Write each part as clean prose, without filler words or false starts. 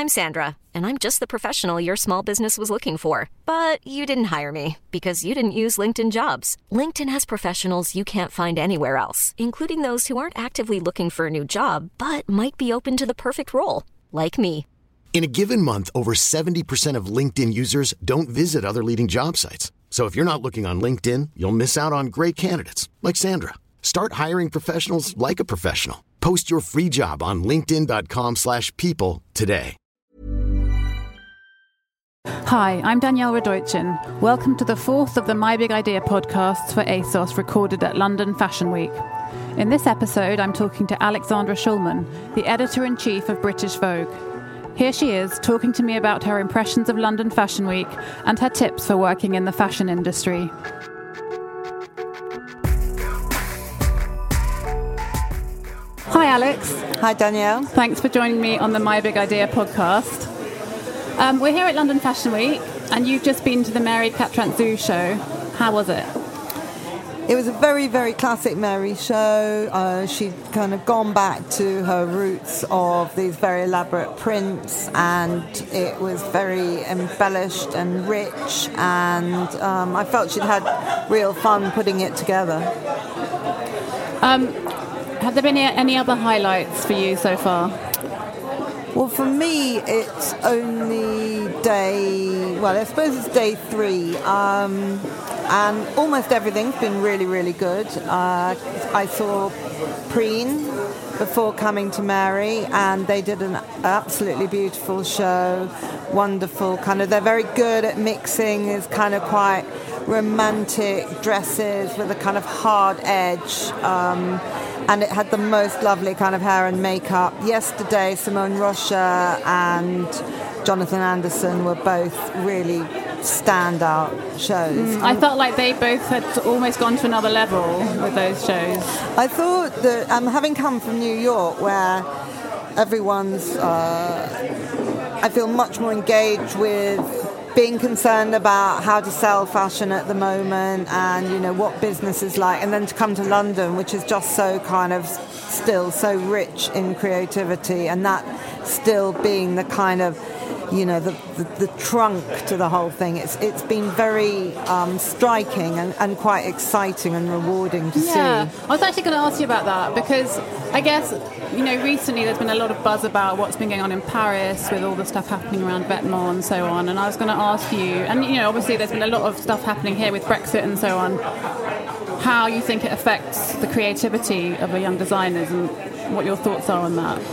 I'm Sandra, and I'm just the professional your small business was looking for. But you didn't hire me because you didn't use LinkedIn Jobs. LinkedIn has professionals you can't find anywhere else, including those who aren't actively looking for a new job, but might be open to the perfect role, like me. In a given month, over 70% of LinkedIn users don't visit other leading job sites. So if you're not looking on LinkedIn, you'll miss out on great candidates like Sandra. Start hiring professionals like a professional. Post your free job on linkedin.com/people today. Hi, I'm Danielle Radoichin. Welcome to the fourth of the My Big Idea podcasts for ASOS recorded at London Fashion Week. In this episode, I'm talking to Alexandra Shulman, the editor-in-chief of British Vogue. Here she is, talking to me about her impressions of London Fashion Week and her tips for working in the fashion industry. Hi, Alex. Hi, Danielle. Thanks for joining me on the My Big Idea podcast. We're here at London Fashion Week, and you've just been to the Mary Katrantzou show. How was it? It was a very, very classic Mary show. She'd kind of gone back to her roots of these very elaborate prints, and it was very embellished and rich, and I felt she'd had real fun putting it together. Have there been any other highlights for you so far? Well, for me, it's only I suppose it's day 3. And almost everything's been really, really good. I saw Preen before coming to Mary, and they did an absolutely beautiful show. Wonderful. They're very good at mixing these kind of quite romantic dresses with a kind of hard edge. And it had the most lovely kind of hair and makeup. Yesterday, Simone Rocha and Jonathan Anderson were both really standout shows. I felt like they both had almost gone to another level with those shows. I thought that, having come from New York, where everyone's, I feel much more engaged with being concerned about how to sell fashion at the moment and, what business is like, and then to come to London, which is just so kind of still so rich in creativity, and that still being the kind of, the trunk to the whole thing. It's been very striking and quite exciting and rewarding to see. I was actually going to ask you about that, because I guess, recently there's been a lot of buzz about what's been going on in Paris with all the stuff happening around Vetements and so on, and I was going to ask you, and obviously there's been a lot of stuff happening here with Brexit and so on, how you think it affects the creativity of the young designers and what your thoughts are on that.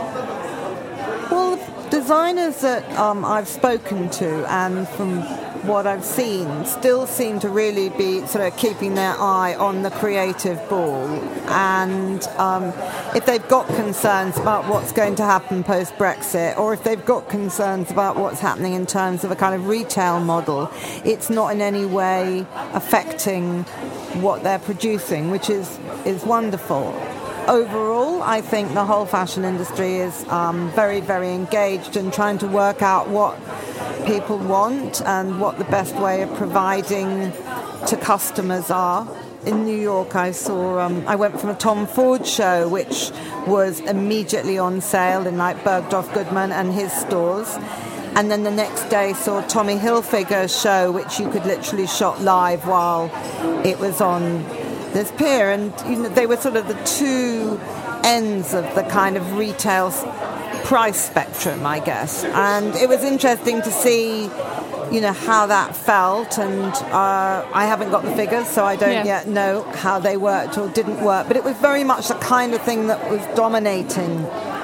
Well, designers that I've spoken to and from what I've seen still seem to really be sort of keeping their eye on the creative ball, and if they've got concerns about what's going to happen post-Brexit, or if they've got concerns about what's happening in terms of a kind of retail model, it's not in any way affecting what they're producing, which is wonderful. Overall, I think the whole fashion industry is very, very engaged in trying to work out what people want and what the best way of providing to customers are. In New York, I went from a Tom Ford show, which was immediately on sale in Bergdorf Goodman and his stores. And then the next day saw Tommy Hilfiger's show, which you could literally shop live while it was on this pier, and they were sort of the two ends of the kind of retail price spectrum, I guess. And it was interesting to see, how that felt, and I haven't got the figures, so I don't yet know how they worked or didn't work. But it was very much the kind of thing that was dominating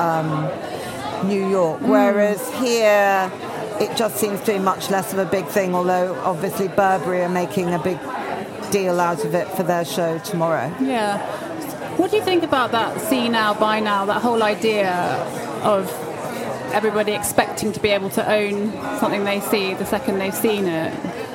New York, whereas here it just seems to be much less of a big thing, although obviously Burberry are making a big deal out of it for their show tomorrow. Yeah. What do you think about that see now, buy now, that whole idea of everybody expecting to be able to own something they see the second they've seen it?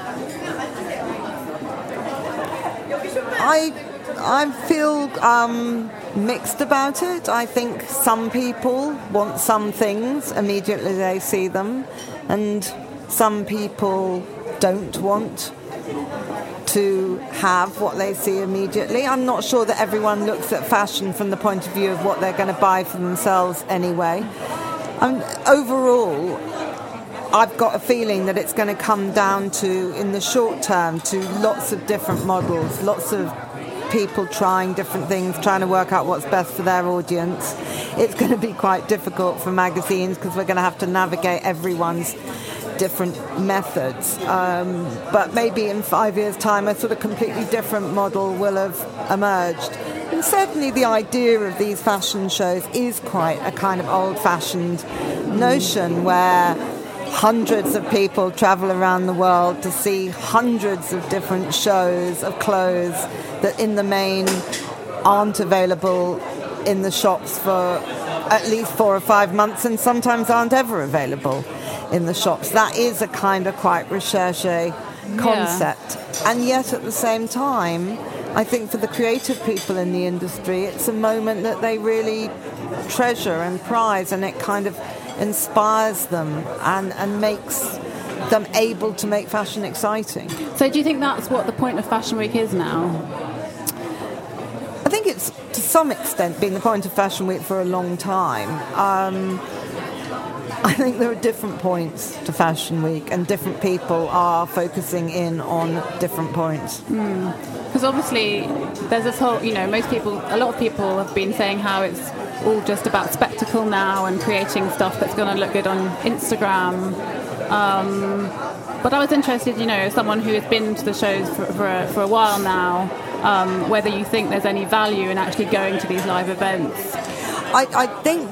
I feel mixed about it. I think some people want some things immediately they see them, and some people don't want to have what they see immediately. I'm not sure that everyone looks at fashion from the point of view of what they're going to buy for themselves anyway. Overall, I've got a feeling that it's going to come down to, in the short term, to lots of different models, lots of people trying different things, trying to work out what's best for their audience. It's going to be quite difficult for magazines because we're going to have to navigate everyone's different methods. But maybe in 5 years' time, a sort of completely different model will have emerged. And certainly the idea of these fashion shows is quite a kind of old-fashioned notion where hundreds of people travel around the world to see hundreds of different shows of clothes that in the main aren't available in the shops for at least 4 or 5 months and sometimes aren't ever available in the shops. That is a kind of quite recherche concept. Yeah. And yet at the same time, I think for the creative people in the industry, it's a moment that they really treasure and prize, and it kind of inspires them and makes them able to make fashion exciting. So do you think that's what the point of Fashion Week is now? I think it's to some extent been the point of Fashion Week for a long time. I think there are different points to Fashion Week and different people are focusing in on different points. Because obviously there's this whole, a lot of people have been saying how it's all just about spectacle now and creating stuff that's going to look good on Instagram. But I was interested, as someone who has been to the shows for a while now, whether you think there's any value in actually going to these live events. I think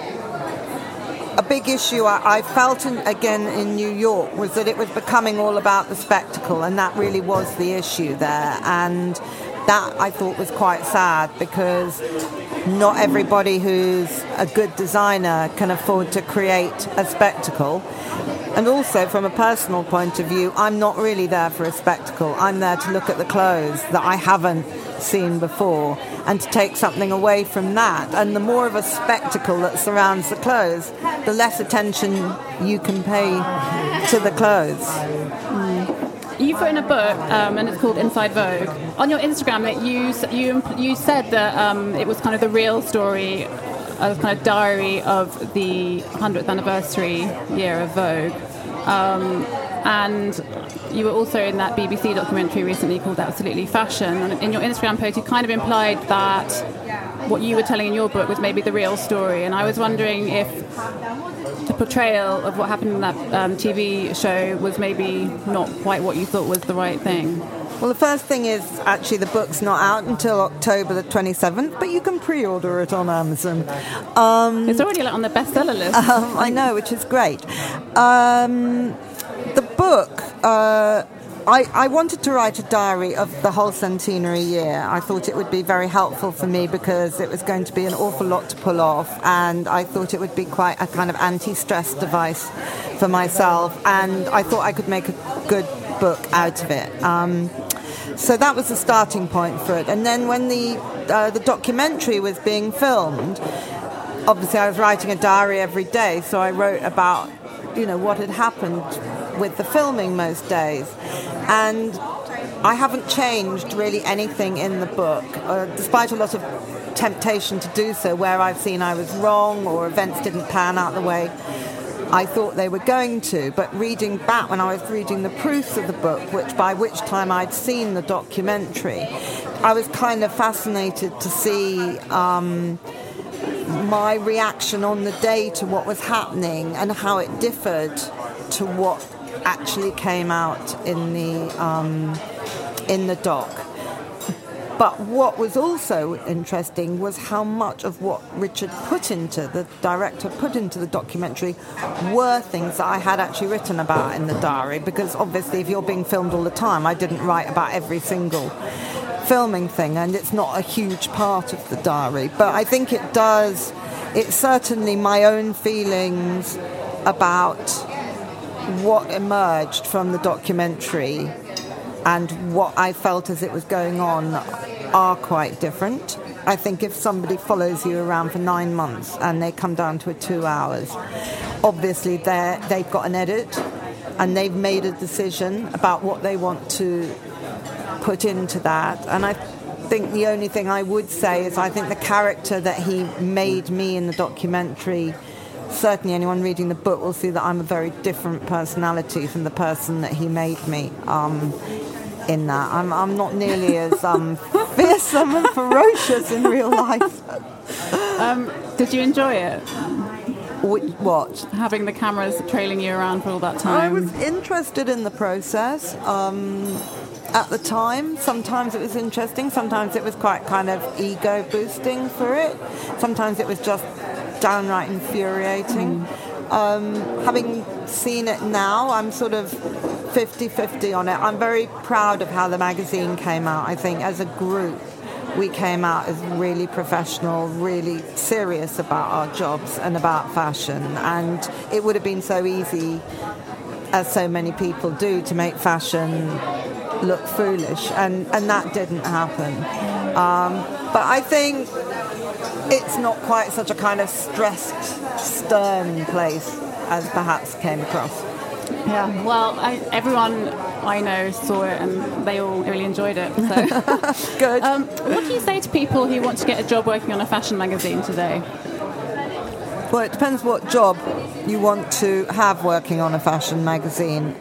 a big issue I felt again in New York was that it was becoming all about the spectacle, and that really was the issue there. And that I thought was quite sad because not everybody who's a good designer can afford to create a spectacle. And also from a personal point of view, I'm not really there for a spectacle. I'm there to look at the clothes that I haven't seen before and to take something away from that. And the more of a spectacle that surrounds the clothes, the less attention you can pay to the clothes. You've written a book, and it's called Inside Vogue. On your Instagram, that you said that it was kind of the real story, a kind of diary of the 100th anniversary year of Vogue. And you were also in that BBC documentary recently called Absolutely Fashion. And in your Instagram post, you kind of implied that what you were telling in your book was maybe the real story. And I was wondering if the portrayal of what happened in that TV show was maybe not quite what you thought was the right thing. Well, the first thing is actually the book's not out until October the 27th, but you can pre-order it on Amazon. It's already on the bestseller list. I know, which is great. The book, I wanted to write a diary of the whole centenary year. I thought it would be very helpful for me because it was going to be an awful lot to pull off, and I thought it would be quite a kind of anti-stress device for myself, and I thought I could make a good book out of it. So that was the starting point for it. And then when the documentary was being filmed, obviously I was writing a diary every day, so I wrote about what had happened with the filming most days. And I haven't changed really anything in the book, despite a lot of temptation to do so where I've seen I was wrong or events didn't pan out the way I thought they were going to. But reading back, when I was reading the proofs of the book, by which time I'd seen the documentary, I was kind of fascinated to see my reaction on the day to what was happening and how it differed to what actually came out in the doc. But what was also interesting was how much of what the director put into the documentary were things that I had actually written about in the diary, because obviously if you're being filmed all the time, I didn't write about every single filming thing, and it's not a huge part of the diary. But I think it's certainly my own feelings about what emerged from the documentary and what I felt as it was going on are quite different. I think if somebody follows you around for 9 months and they come down to 2 hours, obviously they've got an edit and they've made a decision about what they want to put into that. And I think the only thing I would say is I think the character that he made me in the documentary certainly anyone reading the book will see that I'm a very different personality from the person that he made me. In that, I'm not nearly as fearsome and ferocious in real life. Did you enjoy it? What? Having the cameras trailing you around for all that time? I was interested in the process. At the time, sometimes it was interesting, sometimes it was quite kind of ego boosting for it, sometimes it was just downright infuriating. Having seen it now, I'm sort of 50-50 on it. I'm very proud of how the magazine came out. I think as a group we came out as really professional, really serious about our jobs and about fashion, and it would have been so easy, as so many people do, to make fashion look foolish, and that didn't happen. But I think it's not quite such a kind of stressed, stern place as perhaps came across. Yeah, well, everyone I know saw it and they all really enjoyed it. So. Good. What do you say to people who want to get a job working on a fashion magazine today? Well, it depends what job you want to have working on a fashion magazine.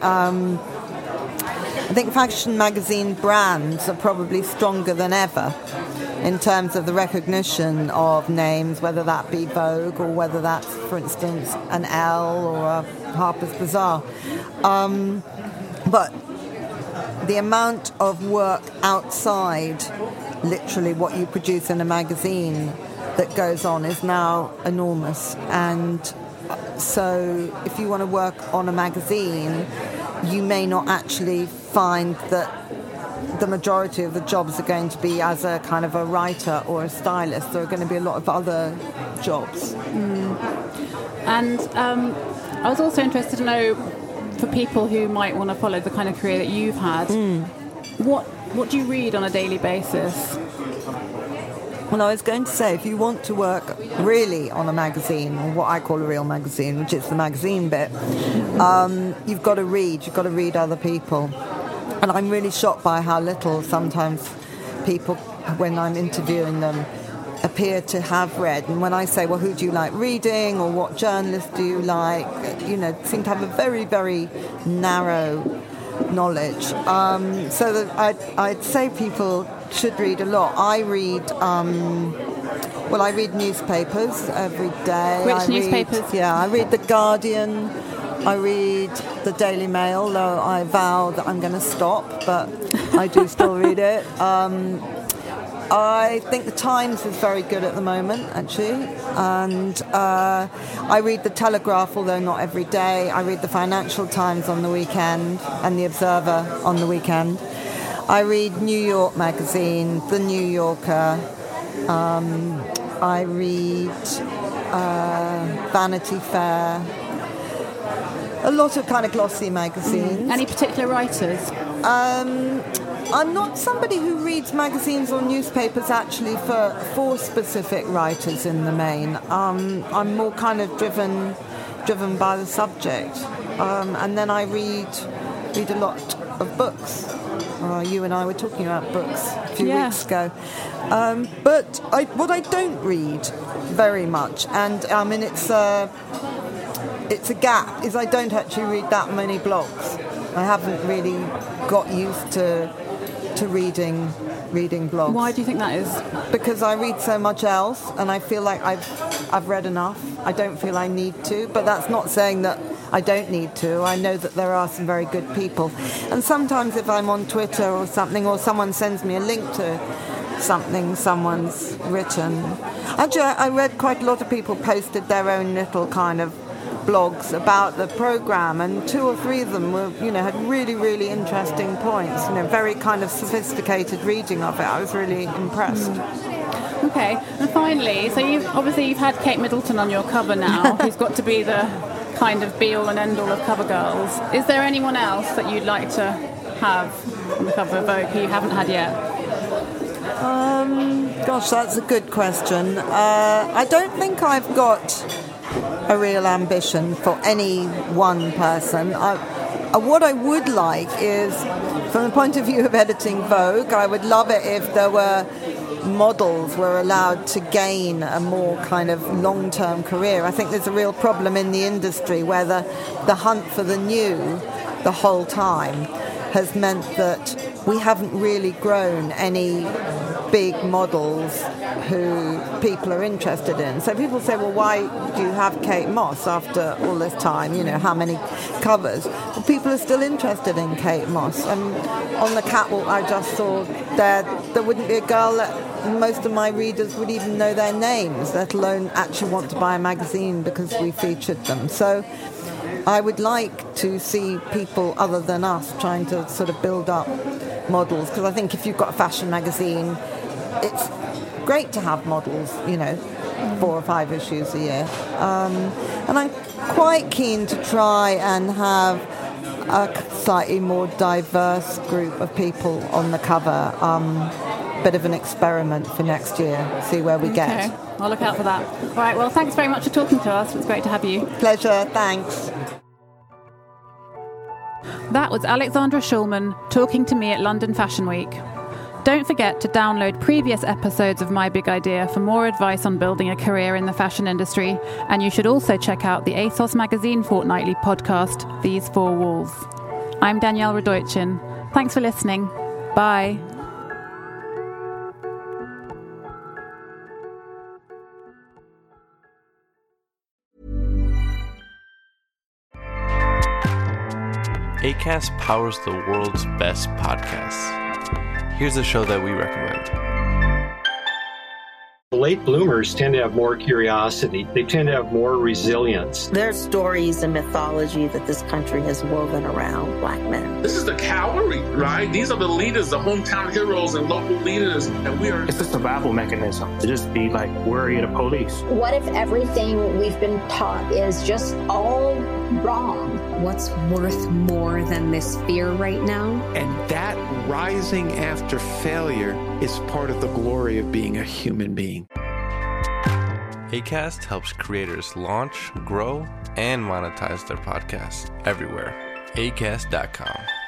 I think fashion magazine brands are probably stronger than ever in terms of the recognition of names, whether that be Vogue or whether that's, for instance, an Elle or a Harper's Bazaar. But the amount of work outside, literally what you produce in a magazine, that goes on is now enormous. And so if you want to work on a magazine, you may not actually find that the majority of the jobs are going to be as a kind of a writer or a stylist. There are going to be a lot of other jobs. And I was also interested to know, for people who might want to follow the kind of career that you've had, what do you read on a daily basis? Well, I was going to say, if you want to work really on a magazine, or what I call a real magazine, which is the magazine bit, you've got to read other people. And I'm really shocked by how little sometimes people, when I'm interviewing them, appear to have read. And when I say, well, who do you like reading, or what journalist do you like, seem to have a very, very narrow knowledge. So that I'd say people should read a lot. I read newspapers every day. Which newspapers? I read The Guardian. I read the Daily Mail, though I vow that I'm going to stop, but I do still read it. I think the Times is very good at the moment, actually. And I read the Telegraph, although not every day. I read the Financial Times on the weekend and the Observer on the weekend. I read New York Magazine, The New Yorker. I read Vanity Fair. A lot of kind of glossy magazines. Any particular writers? I'm not somebody who reads magazines or newspapers actually for specific writers in the main. I'm more kind of driven by the subject. And then I read a lot of books. You and I were talking about books a few weeks ago. But what I don't read very much, and I mean it's a gap, is I don't actually read that many blogs. I haven't really got used to reading blogs. Why do you think that is? Because I read so much else, and I feel like I've read enough. I don't feel I need to, but that's not saying that I don't need to. I know that there are some very good people. And sometimes if I'm on Twitter or something, or someone sends me a link to something someone's written. Actually, I read quite a lot of people posted their own little kind of blogs about the programme, and 2 or 3 of them were, had really, really interesting points. Very kind of sophisticated reading of it. I was really impressed. Okay, and finally, so you've had Kate Middleton on your cover now, who's got to be the kind of be-all and end-all of cover girls. Is there anyone else that you'd like to have on the cover of Vogue who you haven't had yet? Gosh, that's a good question. I don't think I've got a real ambition for any one person. What I would like is, from the point of view of editing Vogue, I would love it if there were models were allowed to gain a more kind of long-term career. I think there's a real problem in the industry where the hunt for the new the whole time has meant that we haven't really grown any big models who people are interested in. So people say, well, why do you have Kate Moss after all this time? You know, how many covers? Well, people are still interested in Kate Moss. And on the catwalk I just saw, there wouldn't be a girl that most of my readers would even know their names, let alone actually want to buy a magazine because we featured them. So I would like to see people other than us trying to sort of build up models, because I think if you've got a fashion magazine, it's great to have models, you know, 4 or 5 issues a year. And I'm quite keen to try and have a slightly more diverse group of people on the cover. Bit of an experiment for next year, see where we get. Okay, I'll look out for that. All right, well, thanks very much for talking to us. It's great to have you. Pleasure, thanks. That was Alexandra Schulman talking to me at London Fashion Week. Don't forget to download previous episodes of My Big Idea for more advice on building a career in the fashion industry, and you should also check out the ASOS Magazine fortnightly podcast, These Four Walls. I'm Danielle Radoichin. Thanks for listening. Bye. Acast powers the world's best podcasts. Here's a show that we recommend. Late bloomers tend to have more curiosity. They tend to have more resilience. There's stories and mythology that this country has woven around Black men. This is the cavalry, right? These are the leaders, the hometown heroes and local leaders, and we are... It's a survival mechanism to just be like worry of the police. What if everything we've been taught is just all wrong? What's worth more than this fear right now? And that rising after failure is part of the glory of being a human being. Acast helps creators launch, grow, and monetize their podcasts everywhere. Acast.com.